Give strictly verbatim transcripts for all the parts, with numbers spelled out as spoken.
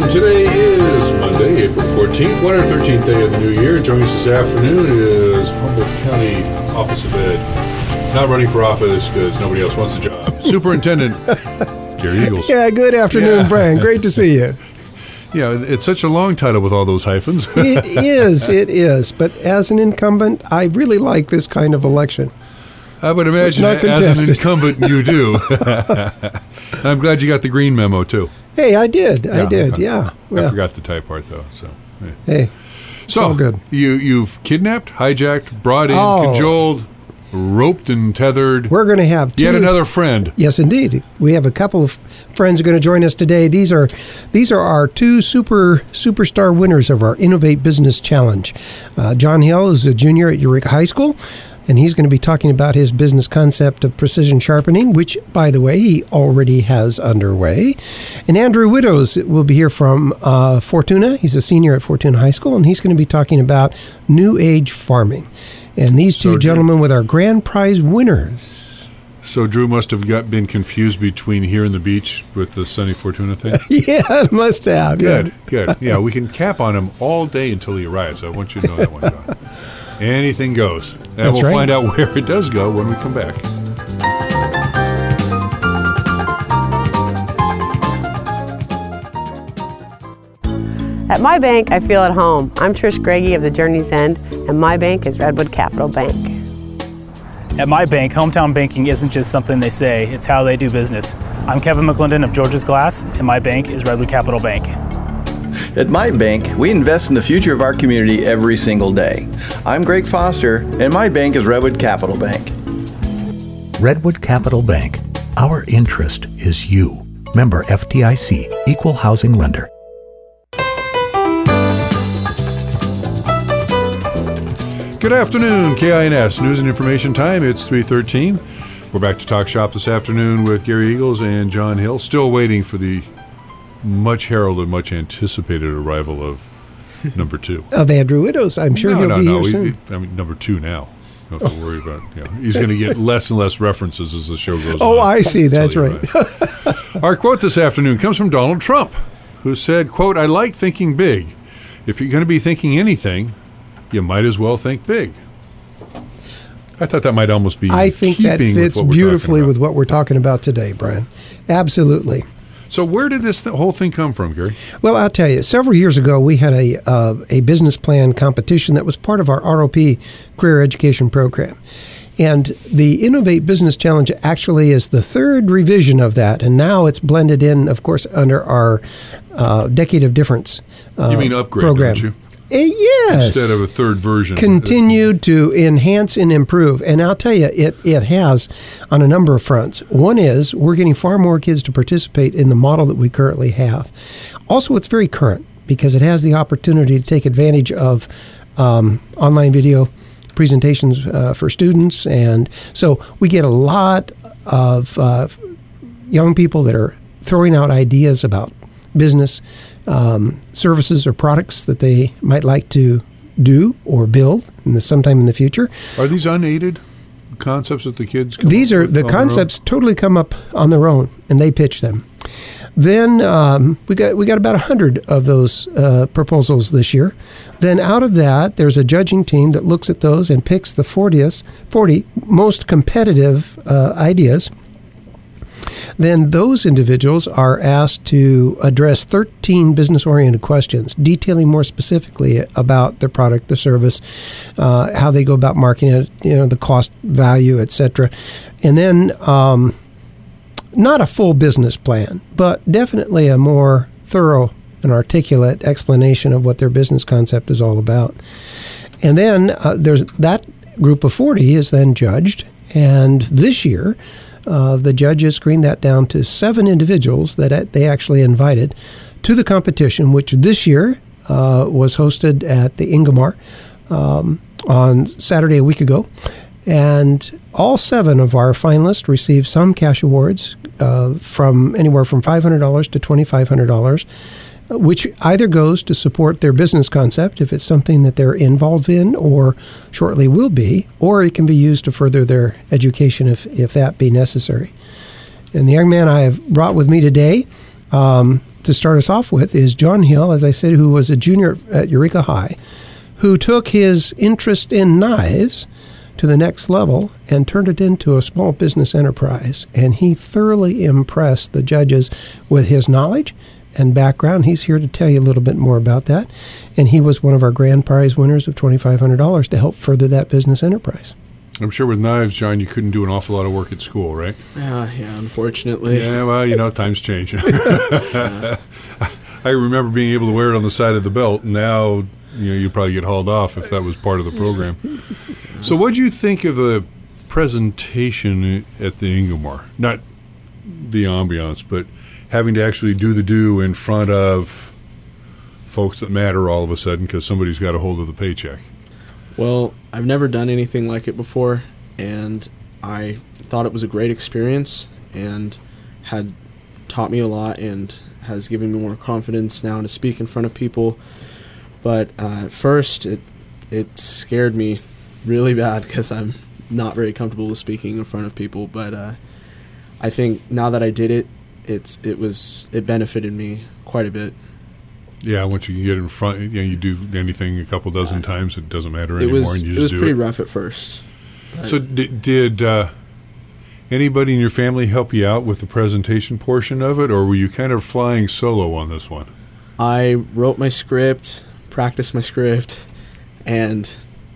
Today is Monday, April fourteenth, one hundred thirteenth day of the new year. Joining us this afternoon is Humboldt County Office of Ed. Not running for office because nobody else wants the job. Superintendent Gary Eagles. Yeah, good afternoon, yeah. Brian. Great to see you. Yeah, it's such a long title with all those hyphens. It is, it is. But as an incumbent, I really like this kind of election. I would imagine as an incumbent you do. I'm glad you got the green memo, too. Hey, I did. Yeah, I did, I, yeah. I yeah. forgot the type part, though. So, yeah. Hey, it's so, all good. You, you've kidnapped, hijacked, brought in, oh. cajoled, roped and tethered. We're going to have two. Yet another friend. Yes, indeed. We have a couple of friends who are going to join us today. These are these are our two super superstar winners of our Innovate Business Challenge. Uh, John Hill is a junior at Eureka High School, and he's going to be talking about his business concept of precision sharpening, which, by the way, he already has underway. And Andrew Widows will be here from uh, Fortuna. He's a senior at Fortuna High School, and he's going to be talking about new age farming. And these two so gentlemen Drew, with our grand prize winners. So Drew must have got been confused between here and the beach with the sunny Fortuna thing? Yeah, must have. Good, yeah. good. Yeah, we can cap on him all day until he arrives. So I want you to know that one, John. Anything goes. And That's we'll right. find out where it does go when we come back. At my bank, I feel at home. I'm Trish Greggy of the Journey's End, and my bank is Redwood Capital Bank. At my bank, hometown banking isn't just something they say, it's how they do business. I'm Kevin McClendon of George's Glass, and my bank is Redwood Capital Bank. At my bank, we invest in the future of our community every single day. I'm Greg Foster, and my bank is Redwood Capital Bank. Redwood Capital Bank. Our interest is you. Member F D I C, Equal Housing Lender. Good afternoon, K I N S News and Information Time. It's three thirteen. We're back to Talk Shop this afternoon with Gary Eagles and John Hill. Still waiting for the much heralded, much anticipated arrival of number two. Of Andrew Widows. I'm sure no, he'll no, be no. here We, soon. I mean, number two now. Don't have to worry about. You know, he's going to get less and less references as the show goes oh, on. I see. That's right. right. Our quote this afternoon comes from Donald Trump, who said, quote, "I like thinking big. If you're going to be thinking anything, you might as well think big." I thought that might almost be I think that fits with beautifully with what we're talking about today, Brian. Absolutely. So where did this th- whole thing come from, Gary? Well, I'll tell you. Several years ago, we had a uh, a business plan competition that was part of our R O P career education program. And the Innovate Business Challenge actually is the third revision of that. And now it's blended in, of course, under our uh, Decade of Difference uh, You mean upgrade, program. don't you? Uh, yes. Instead of a third version. Continued to enhance and improve. And I'll tell you, it, it has on a number of fronts. One is we're getting far more kids to participate in the model that we currently have. Also, it's very current because it has the opportunity to take advantage of um, online video presentations uh, for students. And so we get a lot of uh, young people that are throwing out ideas about business, um, services or products that they might like to do or build in the, sometime in the future. Are these unaided concepts that the kids come These up are with the on concepts totally come up on their own, and they pitch them. Then um, we got we got about a hundred of those uh, proposals this year. Then out of that, there's a judging team that looks at those and picks the fortieth, forty most competitive uh, ideas. Then those individuals are asked to address thirteen business-oriented questions, detailing more specifically about their product, the service, uh, how they go about marketing it, you know, the cost, value, et cetera. And then um, not a full business plan, but definitely a more thorough and articulate explanation of what their business concept is all about. And then uh, there's that group of forty is then judged, and this year, Uh, the judges screened that down to seven individuals that they actually invited to the competition, which this year uh, was hosted at the Ingomar um, on Saturday a week ago. And all seven of our finalists received some cash awards uh, from anywhere from five hundred dollars to twenty-five hundred dollars, which either goes to support their business concept if it's something that they're involved in or shortly will be, or it can be used to further their education if, if that be necessary. And the young man I have brought with me today um, to start us off with is John Hill, as I said, who was a junior at Eureka High, who took his interest in knives to the next level and turned it into a small business enterprise. And he thoroughly impressed the judges with his knowledge and background. He's here to tell you a little bit more about that. And he was one of our grand prize winners of twenty-five hundred dollars to help further that business enterprise. I'm sure with knives, John, you couldn't do an awful lot of work at school, right? Yeah, yeah, unfortunately. Yeah, well, you know, times change. Yeah. I remember being able to wear it on the side of the belt. Now, you know, you'd probably get hauled off if that was part of the program. So what do you think of the presentation at the Ingomar? Not the ambiance, but having to actually do the do in front of folks that matter all of a sudden because somebody's got a hold of the paycheck. Well, I've never done anything like it before, and I thought it was a great experience and had taught me a lot and has given me more confidence now to speak in front of people. But uh, at first, it it scared me really bad because I'm not very comfortable with speaking in front of people. But uh, I think now that I did it, it's it was it benefited me quite a bit. Yeah, once you can get in front, you know, you do anything a couple dozen uh, times, it doesn't matter anymore. It was and you it just was do pretty it. rough at first. So did, did uh, anybody in your family help you out with the presentation portion of it, or were you kind of flying solo on this one? I wrote my script, practiced my script, and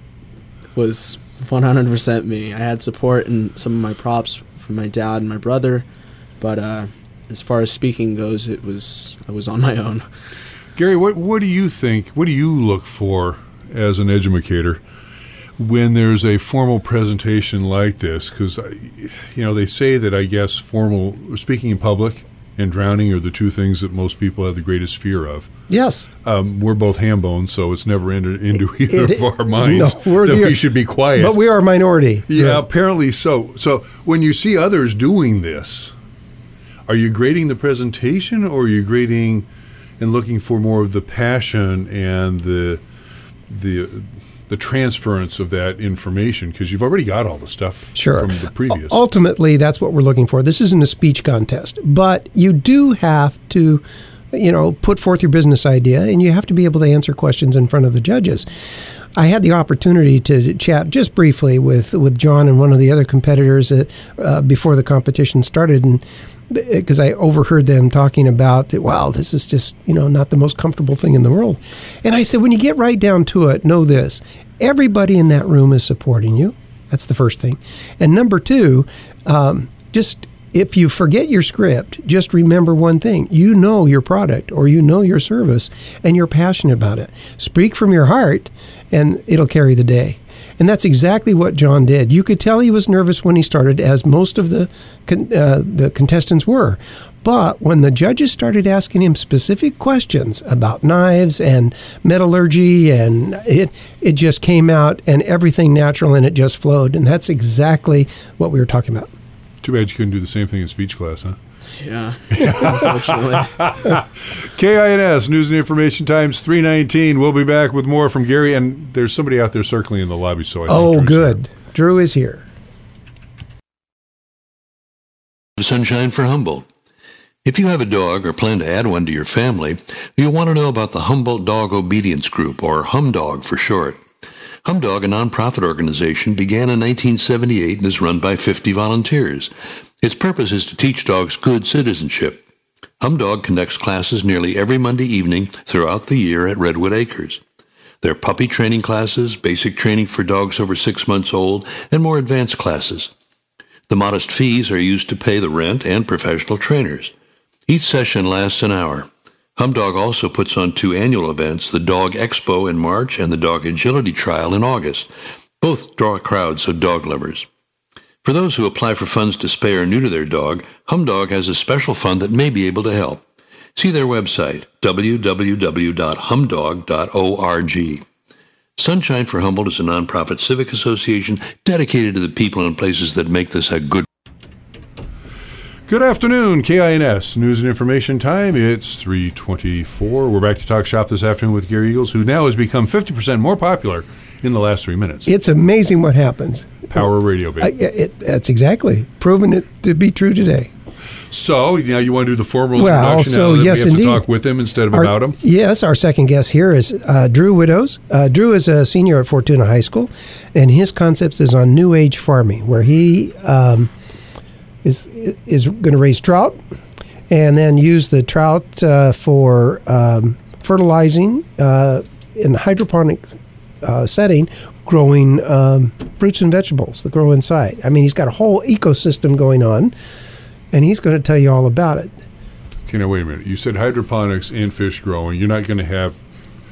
was one hundred percent me. I had support in some of my props from my dad and my brother, but uh, as far as speaking goes, it was I was on my own. Gary, what what do you think, what do you look for as an educator when there's a formal presentation like this? Because, you know, they say that, I guess, formal speaking in public and drowning are the two things that most people have the greatest fear of. Yes. Um, we're both ham bones, so it's never entered into either it, of our minds no, we're that the, we should be quiet. But we are a minority. Yeah, yeah, apparently so. So when you see others doing this, are you grading the presentation, or are you grading and looking for more of the passion and the the the transference of that information? Because you've already got all the stuff sure. from the previous. Ultimately, that's what we're looking for. This isn't a speech contest, but you do have to, you know, put forth your business idea, and you have to be able to answer questions in front of the judges. I had the opportunity to chat just briefly with, with John and one of the other competitors uh, uh, before the competition started, and because I overheard them talking about, wow, this is just, you know, not the most comfortable thing in the world. And I said, when you get right down to it, know this: everybody in that room is supporting you. That's the first thing. And number two, um, just if you forget your script, just remember one thing. You know your product or you know your service, and you're passionate about it. Speak from your heart, and it'll carry the day. And that's exactly what John did. You could tell he was nervous when he started, as most of the con- uh, the contestants were. But when the judges started asking him specific questions about knives and metallurgy, and it it just came out, and everything natural, and it just flowed. And that's exactly what we were talking about. Too bad you couldn't do the same thing in speech class, huh? Yeah, unfortunately. K I N S, News and Information Times, three nineteen. We'll be back with more from Gary, and there's somebody out there circling in the lobby, so I think Oh, Drew's good. here. Drew is here. Sunshine for Humboldt. If you have a dog or plan to add one to your family, you'll want to know about the Humboldt Dog Obedience Group, or HumDog for short. HumDog, a nonprofit organization, began in nineteen seventy-eight and is run by fifty volunteers. Its purpose is to teach dogs good citizenship. HumDog conducts classes nearly every Monday evening throughout the year at Redwood Acres. There are puppy training classes, basic training for dogs over six months old, and more advanced classes. The modest fees are used to pay the rent and professional trainers. Each session lasts an hour. HumDog also puts on two annual events, the Dog Expo in March and the Dog Agility Trial in August. Both draw crowds of dog lovers. For those who apply for funds to spay or neuter their dog, HumDog has a special fund that may be able to help. See their website, w w w dot humdog dot org. Sunshine for Humboldt is a nonprofit civic association dedicated to the people and places that make this a good. Good afternoon, K I N S, News and Information Time. It's three twenty-four. We're back to Talk Shop this afternoon with Gary Eagles, who now has become fifty percent more popular in the last three minutes. It's amazing what happens. Power radio, baby. I, it, that's exactly proven it to be true today. So, now you want to do the formal Well, introduction so now that yes, we have indeed. to talk with him instead of Our- about him? Yes, our second guest here is uh, Drew Widows. Uh, Drew is a senior at Fortuna High School, and his concept is on new age farming, where he um, is is going to raise trout and then use the trout uh, for um, fertilizing uh, in hydroponic uh, setting, growing um, fruits and vegetables that grow inside. I mean, he's got a whole ecosystem going on, and he's going to tell you all about it. Okay, now wait a minute. You said hydroponics and fish growing. You're not going to have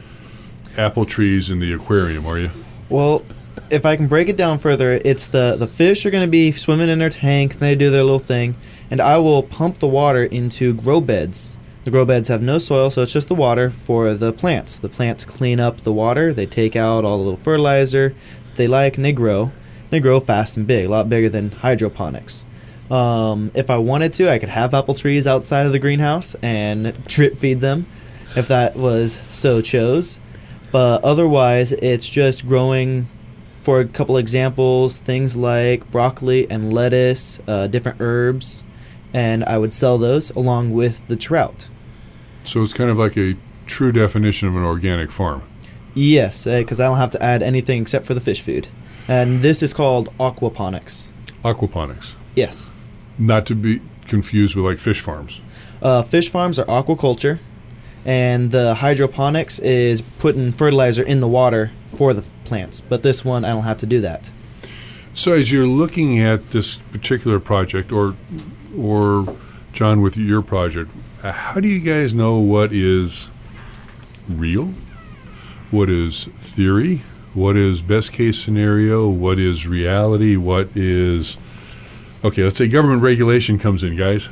apple trees in the aquarium, are you? Well, if I can break it down further, it's the, the fish are going to be swimming in their tank, and they do their little thing, and I will pump the water into grow beds. The grow beds have no soil, so it's just the water for the plants. The plants clean up the water. They take out all the little fertilizer they like, and they grow. They grow fast and big, a lot bigger than hydroponics. Um, if I wanted to, I could have apple trees outside of the greenhouse and drip feed them if that was so chose. But otherwise, it's just growing, for a couple examples, things like broccoli and lettuce, uh, different herbs, and I would sell those along with the trout. So it's kind of like a true definition of an organic farm. Yes, because I don't have to add anything except for the fish food. And this is called aquaponics. Aquaponics. Yes. Not to be confused with like fish farms. Uh, fish farms are aquaculture, and the hydroponics is putting fertilizer in the water for the plants. But this one, I don't have to do that. So as you're looking at this particular project, or, or John, with your project, uh, how do you guys know what is real, what is theory, what is best case scenario, what is reality, what is... Okay, let's say government regulation comes in, guys,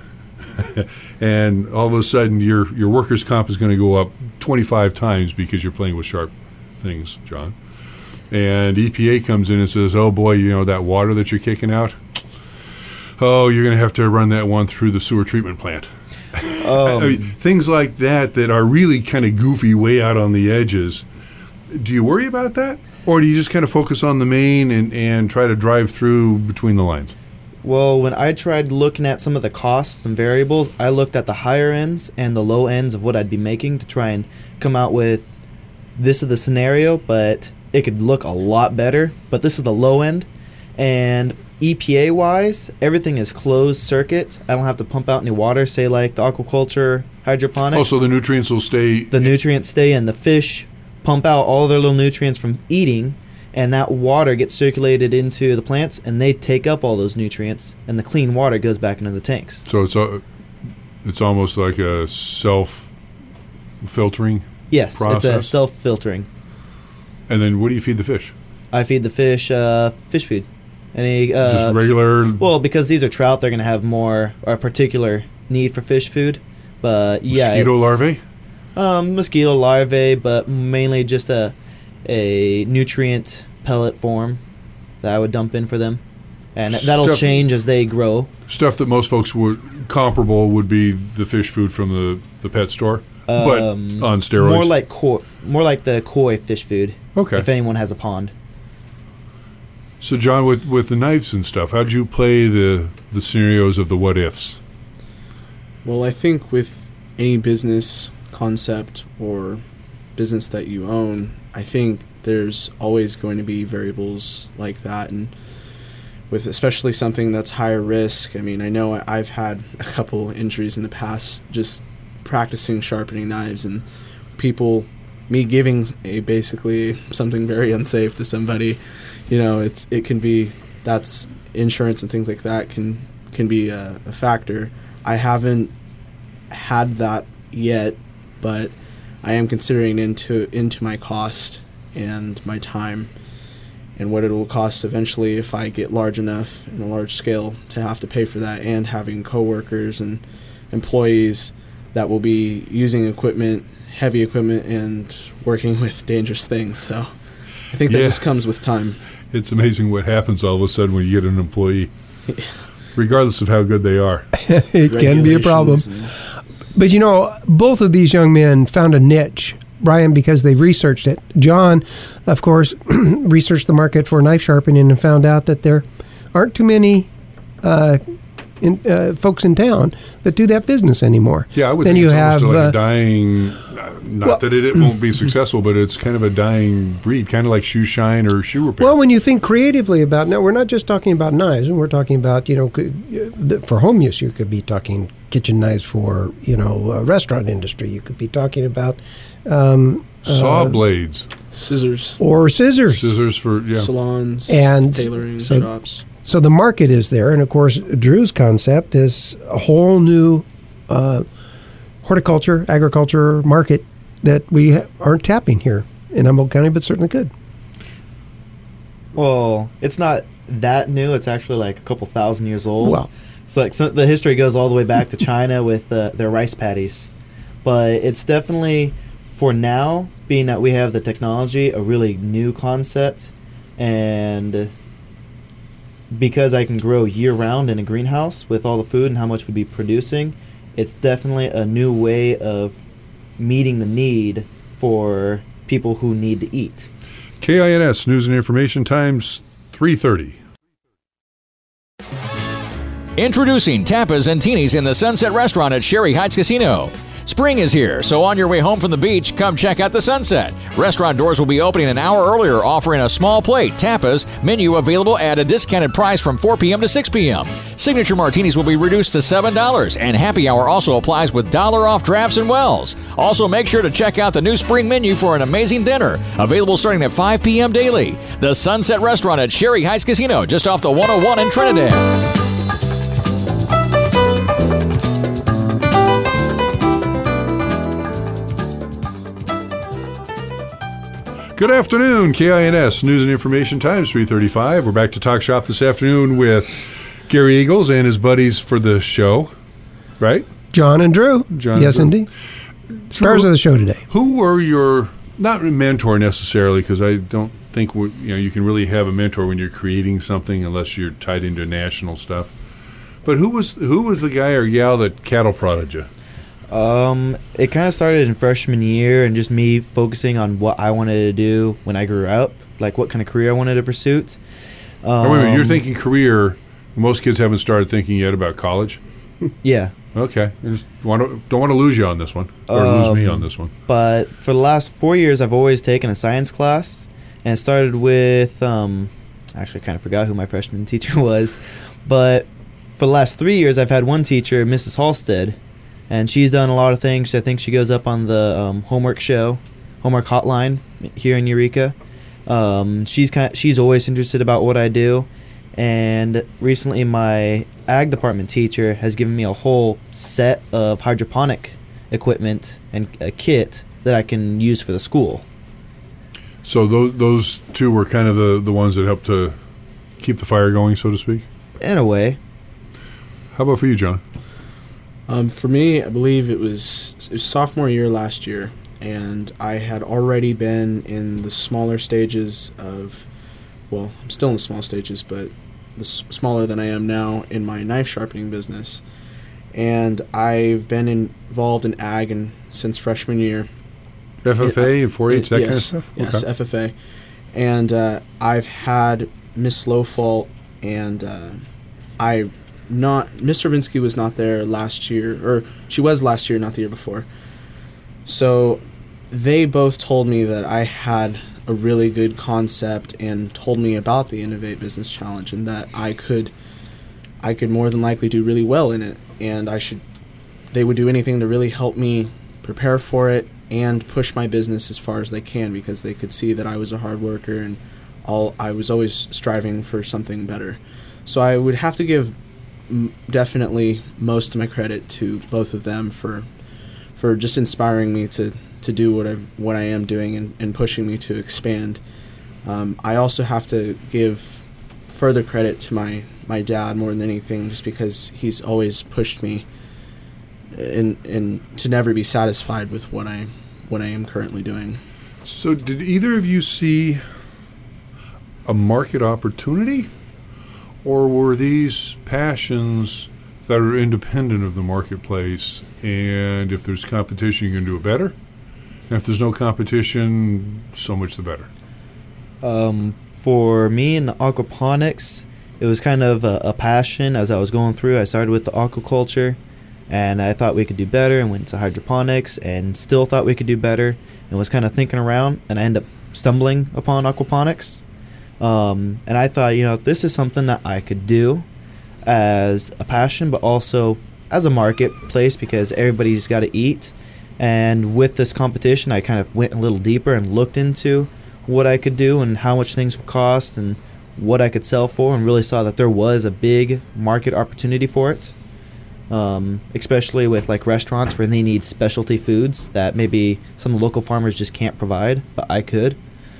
and all of a sudden your your workers' comp is going to go up twenty-five times because you're playing with sharp things, John. And E P A comes in and says, oh boy, you know, that water that you're kicking out, oh, you're going to have to run that one through the sewer treatment plant. Um, I mean, things like that that are really kind of goofy, way out on the edges. Do you worry about that? Or do you just kind of focus on the main and, and try to drive through between the lines? Well, when I tried looking at some of the costs and variables, I looked at the higher ends and the low ends of what I'd be making to try and come out with this is the scenario, but it could look a lot better. But this is the low end. And E P A-wise, everything is closed circuit. I don't have to pump out any water, say like the aquaculture hydroponics. Also, the nutrients will stay... The nutrients stay in. The fish pump out all their little nutrients from eating, and that water gets circulated into the plants, and they take up all those nutrients, and the clean water goes back into the tanks. So it's a, it's almost like a self-filtering Yes, process? it's a self-filtering. And then what do you feed the fish? I feed the fish uh, fish food. Any uh, Just regular... Well, because these are trout, they're going to have more a particular need for fish food. But yeah, mosquito it's, larvae? Um, mosquito larvae, but mainly just a a nutrient pellet form that I would dump in for them, and that'll Stuff- change as they grow. Stuff that most folks would... Comparable would be the fish food from the, the pet store, but Um, on steroids. More like koi, more like the koi fish food. Okay. If anyone has a pond. So, John, with, with the knives and stuff, how'd you play the, the scenarios of the what-ifs? Well, I think with any business concept or business that you own, I think there's always going to be variables like that. And with especially something that's higher risk, I mean, I know I've had a couple injuries in the past just practicing sharpening knives, and people, me giving a basically something very unsafe to somebody, you know, it's it can be, that's insurance and things like that can can be a, a factor. I haven't had that yet, but I am considering into into my cost and my time and what it will cost eventually if I get large enough in a large scale to have to pay for that, and having coworkers and employees that will be using equipment, heavy equipment, and working with dangerous things. So I think that Yeah. just comes with time. It's amazing what happens all of a sudden when you get an employee, regardless of how good they are. It can be a problem. Regulations and- But you know, both of these young men found a niche, Brian, because they researched it. John, of course, researched the market for knife sharpening and found out that there aren't too many uh, in, uh, folks in town that do that business anymore. Yeah, I would then think you it's have almost like uh, a dying, uh, not well- that it, it won't be successful, but it's kind of a dying breed, kind of like shoe shine or shoe repair. Well, when you think creatively about, now we're not just talking about knives, and we're talking about, you know, could, uh, for home use, you could be talking kitchen knives for, you know, uh, restaurant industry. You could be talking about um, Saw uh, blades, Scissors, or scissors. scissors for, yeah. salons, And tailoring so- shops. So the market is there, and of course, Drew's concept is a whole new uh, horticulture, agriculture market that we ha- aren't tapping here in Humboldt County, but certainly could. Well, it's not that new. It's actually like a couple thousand years old. Well, So like so the history goes all the way back to China with uh, their rice paddies, but it's definitely for now, being that we have the technology, a really new concept, and because I can grow year round in a greenhouse with all the food and how much we'd be producing, it's definitely a new way of meeting the need for people who need to eat. K I N S News and Information Times three thirty. Introducing tapas and teenies in the Sunset Restaurant at Sherry Heights Casino. Spring is here, so on your way home from the beach, come check out the Sunset. Restaurant doors will be opening an hour earlier, offering a small plate, tapas, menu available at a discounted price from four p.m. to six p.m. Signature martinis will be reduced to seven dollars, and happy hour also applies with dollar off drafts and wells. Also, make sure to check out the new spring menu for an amazing dinner, available starting at five p.m. daily. The Sunset Restaurant at Sherry Heights Casino, just off the one oh one in Trinidad. Good afternoon, K I N S News and Information Times three thirty-five. We're back to Talk Shop this afternoon with Gary Eagles and his buddies for the show, right? John and Drew. John yes, and Drew. indeed. Stars of the show today. Who were your, not a mentor necessarily, because I don't think you know you can really have a mentor when you're creating something unless you're tied into national stuff. But who was who was the guy or gal that cattle prodded you? Um, it kind of started in freshman year and just me focusing on what I wanted to do when I grew up, like what kind of career I wanted to pursue. Um, oh, wait a minute, you're thinking career. Most kids haven't started thinking yet about college. Yeah. Okay. I just want to, don't want to lose you on this one, or lose me Um, on this one. But for the last four years, I've always taken a science class, and it started with, um, actually I kind of forgot who my freshman teacher was, but for the last three years, I've had one teacher, Missus Halstead, and she's done a lot of things. I think she goes up on the um, homework show, homework hotline here in Eureka. Um, she's kind she's always interested about what I do, and recently my ag department teacher has given me a whole set of hydroponic equipment and a kit that I can use for the school. So those those two were kind of the, the ones that helped to keep the fire going, so to speak? In a way. How about for you, John? Um, for me, I believe it was, it was sophomore year last year, and I had already been in the smaller stages of, well, I'm still in the small stages, but the s- smaller than I am now in my knife sharpening business. And I've been involved in ag and since freshman year. F F A and four H, that yes, kind of stuff? Yes, Okay. F F A. And uh, I've had Miss Lowfault, and uh, I not Miss Stravinsky was not there last year, or she was last year, not the year before. So they both told me that I had a really good concept and told me about the Innovate Business Challenge and that I could I could more than likely do really well in it, and I should they would do anything to really help me prepare for it and push my business as far as they can, because they could see that I was a hard worker and all I was always striving for something better. So I would have to give m- definitely most of my credit to both of them for for just inspiring me to, to do what I what I am doing and, and pushing me to expand. Um, I also have to give further credit to my, my dad more than anything, just because he's always pushed me and and to never be satisfied with what I what I am currently doing. So did either of you see a market opportunity, or were these passions that are independent of the marketplace, and if there's competition, you can do it better? And if there's no competition, so much the better. Um, for me in aquaponics, it was kind of a, a passion as I was going through. I started with the aquaculture, and I thought we could do better, and went to hydroponics, and still thought we could do better, and was kind of thinking around, and I ended up stumbling upon aquaponics. Um, and I thought, you know, this is something that I could do as a passion, but also as a marketplace, because everybody's got to eat. And with this competition, I kind of went a little deeper and looked into what I could do and how much things would cost and what I could sell for, and really saw that there was a big market opportunity for it, um, especially with like restaurants where they need specialty foods that maybe some local farmers just can't provide, but I could.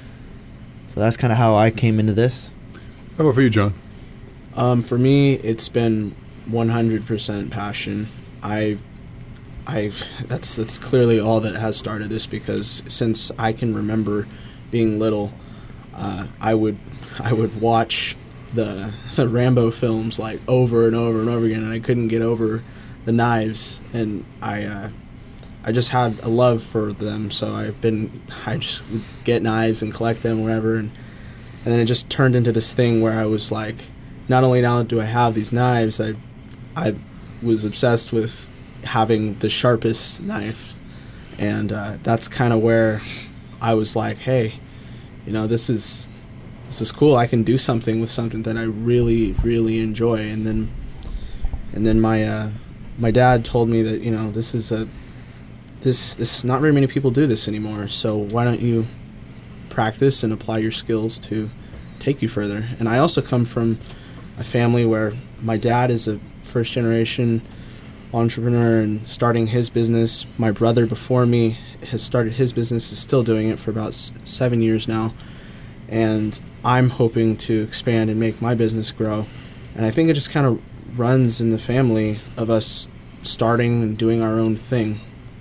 So that's kind of how I came into this. How about for you, John? Um, for me, it's been one hundred percent passion. I, I, that's that's clearly all that has started this, because since I can remember being little, uh, I would I would watch the the Rambo films like over and over and over again, and I couldn't get over the knives, and I uh, I just had a love for them. So I've been I just would get knives and collect them, whatever, and and then it just turned into this thing where I was like, not only now do I have these knives, I I was obsessed with having the sharpest knife, and uh, that's kind of where I was like, hey, you know, this is this is cool. I can do something with something that I really, really enjoy. And then and then my uh, my dad told me that, you know, this is a this this not very many people do this anymore. So why don't you practice and apply your skills to take you further? And I also come from a family where my dad is a first generation entrepreneur and starting his business. My brother before me has started his business, is still doing it for about s- seven years now. And I'm hoping to expand and make my business grow. And I think it just kind of runs in the family of us starting and doing our own thing.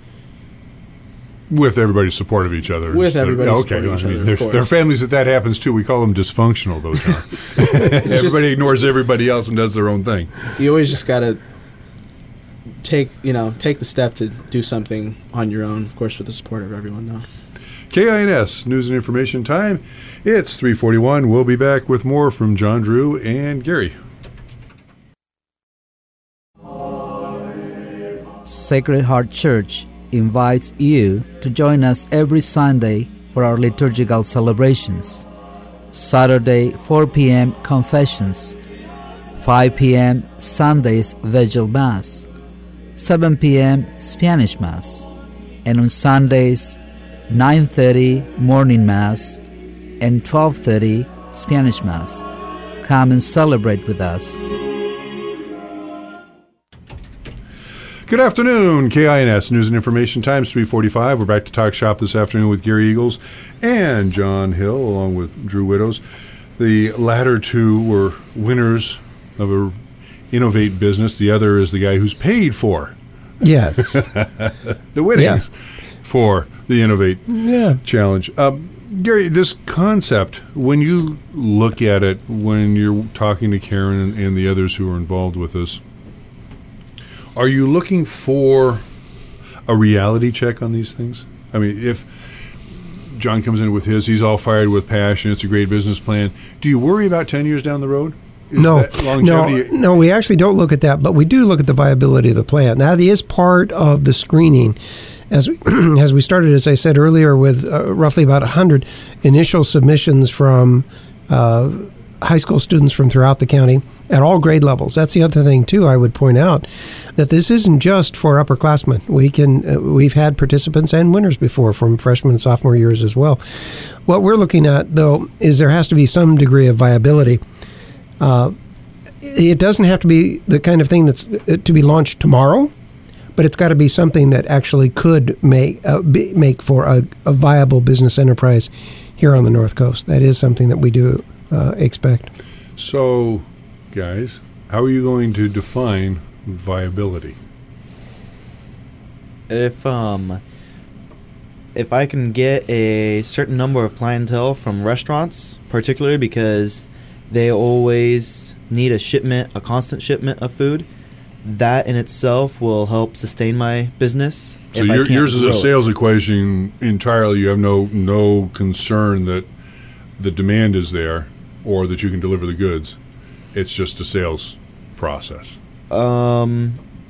With everybody's support of each other. With everybody's okay, support of each I mean, other, there, of course. there are families that that happens to. We call them dysfunctional, though, John. Everybody just, ignores everybody else and does their own thing. You always just got to take, you know, take the step to do something on your own, of course, with the support of everyone, though. K I N S, News and Information Time. It's three forty-one. We'll be back with more from John Drew and Gary. Sacred Heart Church invites you to join us every Sunday for our liturgical celebrations. Saturday, four p.m. Confessions, five p.m. Sunday's Vigil Mass, seven p.m. Spanish Mass, and on Sundays, nine thirty Morning Mass and twelve thirty Spanish Mass. Come and celebrate with us. Good afternoon, K I N S News and Information Times, three forty-five. We're back to Talk Shop this afternoon with Gary Eagles and John Hill, along with Drew Widows. The latter two were winners of a Innovate business. The other is the guy who's paid for Yes. the winnings Yeah. for the Innovate Yeah. Challenge. Um, Gary, this concept, when you look at it, when you're talking to Karen and, and the others who are involved with this, are you looking for a reality check on these things? I mean, if John comes in with his, he's all fired with passion, it's a great business plan. Do you worry about ten years down the road? Is No, that longevity? no, no. We actually don't look at that, but we do look at the viability of the plan. That is part of the screening. As we, as we started, as I said earlier, with uh, roughly about one hundred initial submissions from uh, high school students from throughout the county at all grade levels. That's the other thing, too, I would point out, that this isn't just for upperclassmen. We can, uh, we've had participants and winners before from freshman and sophomore years as well. What we're looking at, though, is there has to be some degree of viability. Uh, it doesn't have to be the kind of thing that's uh, to be launched tomorrow, but it's got to be something that actually could make uh, be, make for a, a viable business enterprise here on the North Coast. That is something that we do uh, expect. So, guys, how are you going to define viability? If um, if I can get a certain number of clientele from restaurants, particularly because they always need a shipment, a constant shipment of food, that in itself will help sustain my business. So if I your, can't yours is a grow it. sales equation entirely. You have no no concern that the demand is there or that you can deliver the goods. it's just a sales process? Um,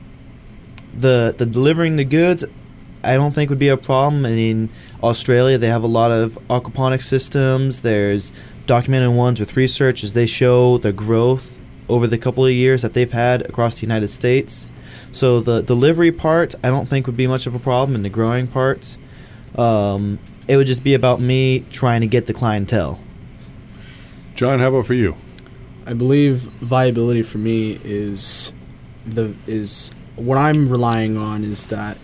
the the delivering the goods, I don't think would be a problem. I mean, Australia, they have a lot of aquaponics systems. There's documented ones with research as they show the growth over the couple of years that they've had across the United States. So the delivery part, I don't think would be much of a problem, and the growing part, um, it would just be about me trying to get the clientele. John, how about for you? I believe viability for me is the is what I'm relying on is that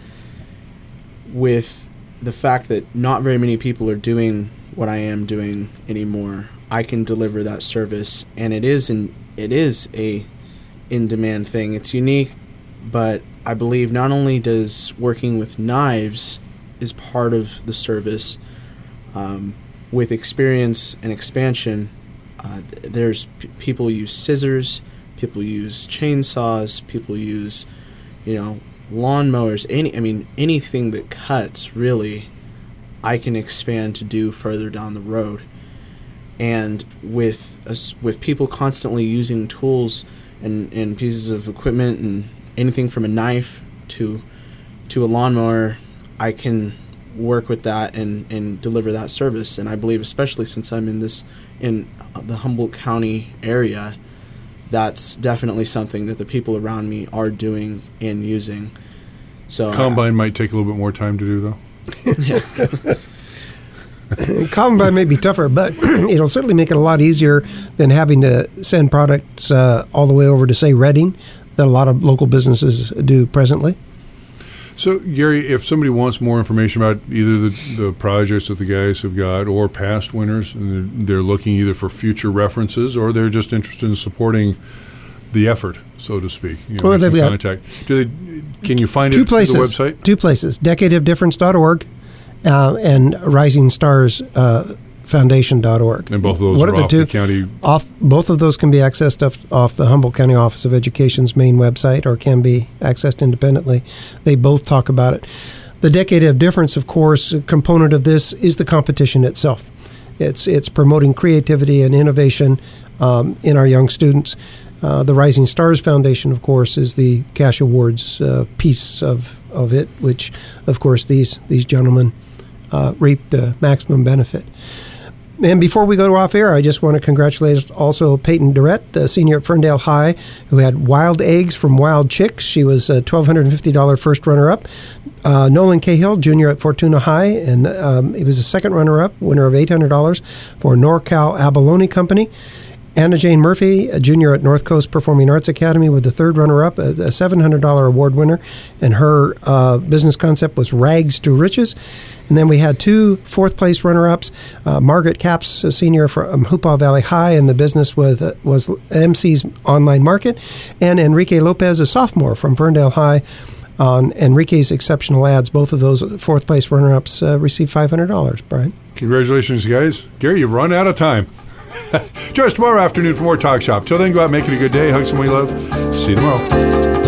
with the fact that not very many people are doing what I am doing anymore, I can deliver that service, and it is in it is a in-demand thing. It's unique, but I believe not only does working with knives is part of the service, um, with experience and expansion, uh, there's p- people use scissors, people use chainsaws, people use, you know, lawnmowers. Any, I mean, anything that cuts, really, I can expand to do further down the road. And with us, with people constantly using tools and, and pieces of equipment and anything from a knife to to a lawnmower, I can work with that and, and deliver that service. And I believe, especially since I'm in this in the Humboldt County area, that's definitely something that the people around me are doing and using. So Combine I, might take a little bit more time to do, though. Yeah. Combine may be tougher, but it'll certainly make it a lot easier than having to send products uh, all the way over to, say, Reading, that a lot of local businesses do presently. So, Gary, if somebody wants more information about either the, the projects that the guys have got or past winners, and they're, they're looking either for future references or they're just interested in supporting the effort, so to speak. You know, well, they've got contact. Do they, can you find two it places, through the website? Two places, decade of difference dot org uh, and rising stars foundation dot org. And both of those what are, are off the, two? the county? Off, both of those can be accessed off, off the Humboldt County Office of Education's main website or can be accessed independently. They both talk about it. The Decade of Difference, of course, a component of this is the competition itself. It's, it's promoting creativity and innovation um, in our young students. Uh, the Rising Stars Foundation, of course, is the cash awards uh, piece of, of it, which, of course, these these gentlemen uh, reap the maximum benefit. And before we go off air, I just want to congratulate also Peyton Durrett, a senior at Ferndale High, who had wild eggs from wild chicks. She was a one thousand two hundred fifty dollars first runner-up. Uh, Nolan Cahill, junior at Fortuna High, and um, he was a second runner-up, winner of eight hundred dollars for NorCal Abalone Company. Anna Jane Murphy, a junior at North Coast Performing Arts Academy, with the third runner-up, a seven hundred dollars award winner, and her uh, business concept was Rags to Riches. And then we had two fourth-place runner-ups, uh, Margaret Capps, a senior from Hoopaw Valley High, and the business was, uh, was M C's Online Market, and Enrique Lopez, a sophomore from Ferndale High, on Enrique's Exceptional Ads. Both of those fourth-place runner-ups uh, received five hundred dollars, Brian. Congratulations, guys. Gary, you've run out of time. Join us tomorrow afternoon for more Talk Shop. Till then, go out and make it a good day. Hug someone you love. See you tomorrow.